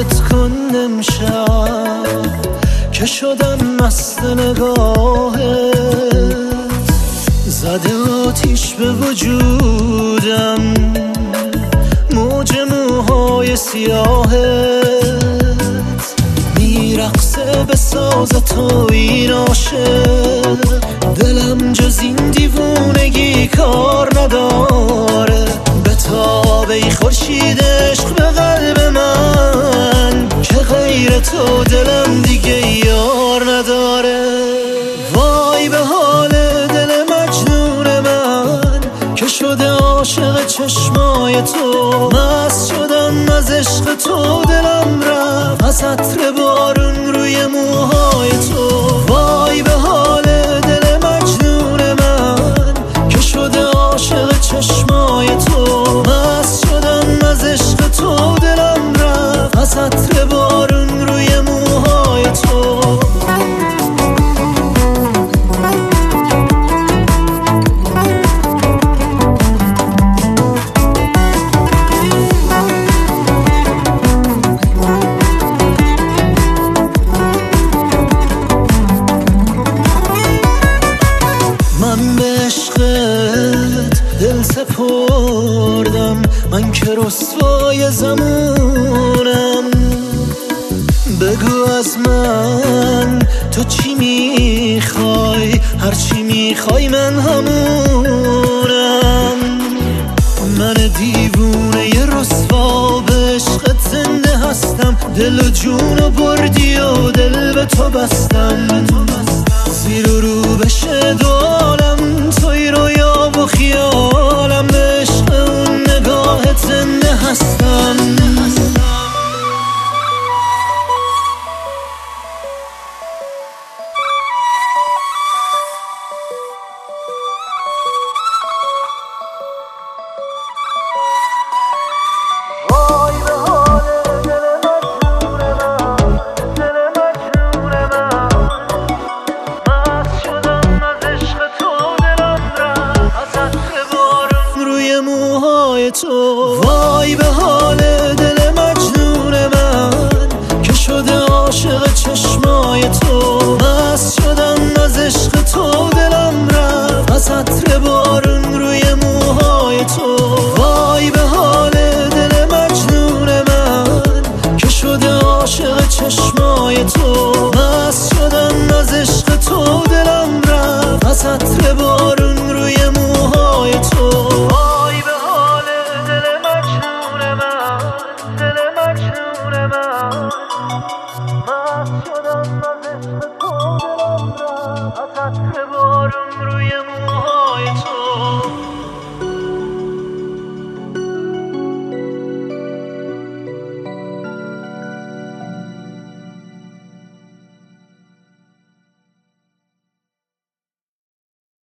یادت کن امشب که شدم مست نگاهت، زده آتیش به وجودم موج موهای سیاهت، میرقصه به ساز تو این عاشق، دلم جز این دیوونگی کار نداره، به تاب ای خورشید عشق به قلب من که غیر تو دلم دیگه یار نداره. وای به حال دل مجنون من که شده عاشق چشمای تو، مست شدم از عشق تو، دلم رفت از عطر بارون روی موهای تو. وای به حال دل مجنون من که شده عاشق چشمای تو، مست شدم از عشق تو، دلم رفت از عطر بارون روی موهای تو. من به عشقت دل سپردم، من که رسوای زمونم، بگو از من تو چی میخوای، هر چی میخوای من همونم. من دیوونه ی رسوا به عشقت زنده هستم، دل و جونو بردی و دل به تو بستم، زیر و رو بشه دو عالم، توی رویا و خیالم، به عشق اون نگاهت زنده هستم.